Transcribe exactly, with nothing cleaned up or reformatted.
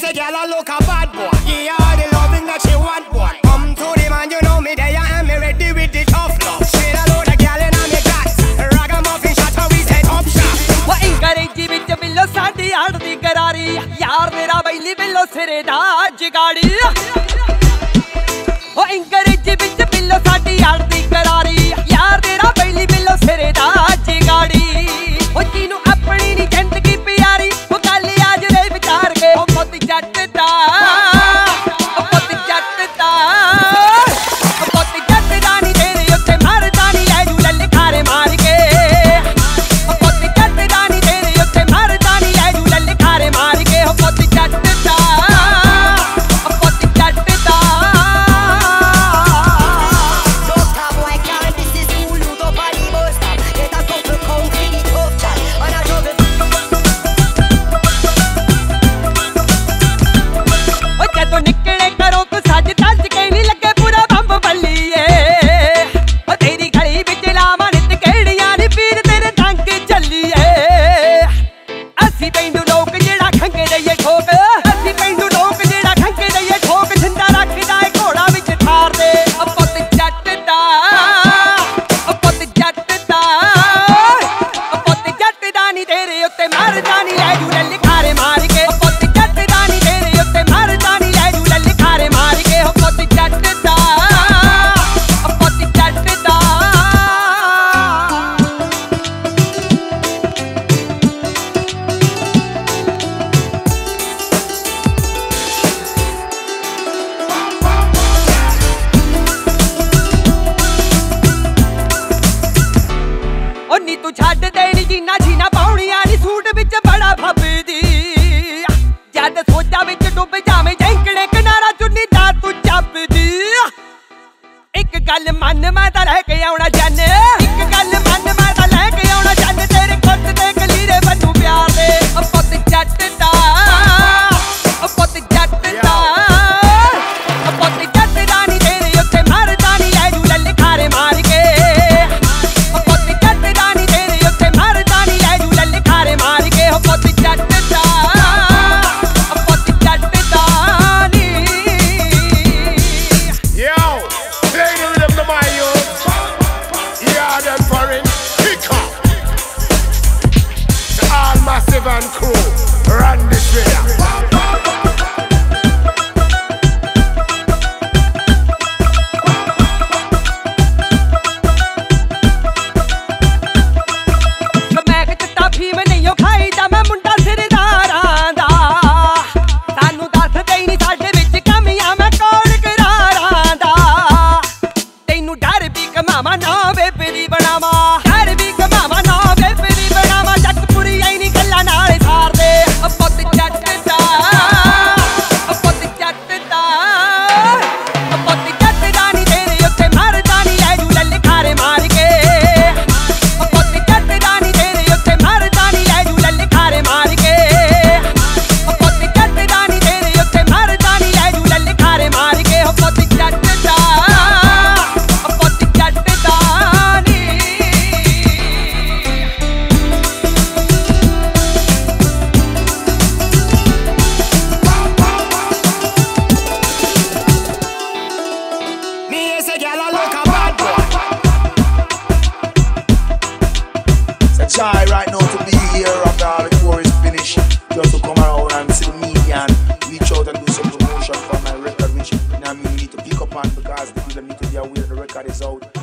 say girl I look a bad boy. Yeah, all the loving that she want, boy. Come to the man, you know me there, and me ready with the tough love. Straight a load of gal in me got ragamuffin shot, how we say top shot. वो इंकरेजी विच बिल्लो साडी आड़ दी करारी यार मेरा बैली बिल्लो सिरे दा जगाड़ी वो इंकरेजी विच बिल्लो साडी आड़ दी करारी यार मेरा बैली बिल्लो सिरे दा जगाड़ी वो जीनू अपनी नी जिंदगी प्यारी वो गल आज दे विचार के ओ पुत जट दा ओ पुत जट दा ओ पुत जट दा नी तेरे उत्ते मरदा नी ले जू ललकारे मार के तू छड्ड देनी जीना जीना पाउणियां नी सूट विच बड़ा फबदी जद सोचा विच डुब जावे जैंकड़े किनारा चुन्नी दा तू चपदी एक गल मन मैं तां लैके आउणा जाने एक गल मन मैं तां लैके आउणा जाने तेरे कुट ते कलीरे बनू प्यार दे ओ पुत जट दा ओ पुत जट दा ओ पुत जट दा नी तेरे उत्ते मरदा नी ले जू ललकारे मार के and crew run this way. मैं चिट्टा फीम नहीं खाई जा मैं मुंडा सिरदारां दा सानू दस दे नहीं साडे विच कमियां मैं कौन करारां दा तैनू डर भी कमावा ना बेबी बनावा डर भी कमावा ना बेबी बनावा जगपुरी आई नहीं गल्ला नाल सार दे ओ पुत जट दा ओ पुत जट दा ओ पुत जट दा नी तेरे उत्ते मरदा नी ले जू ललकारे मार के ओ पुत जट दा नी तेरे उत्ते मरदा नी ले जू ललकारे मार के ओ पुत जट दा नी तेरे उत्ते मरदा नी ले जू ललकारे मार के ओ पुत जट दा ओ पुत जट दा नी Me say girl I look a bad boy. It's a joy right now to be here after all the tour is finished, just to come around and see the media and reach out and do some promotion for my record, which you know, I mean, we need to pick up on because the people need to be aware the record is out.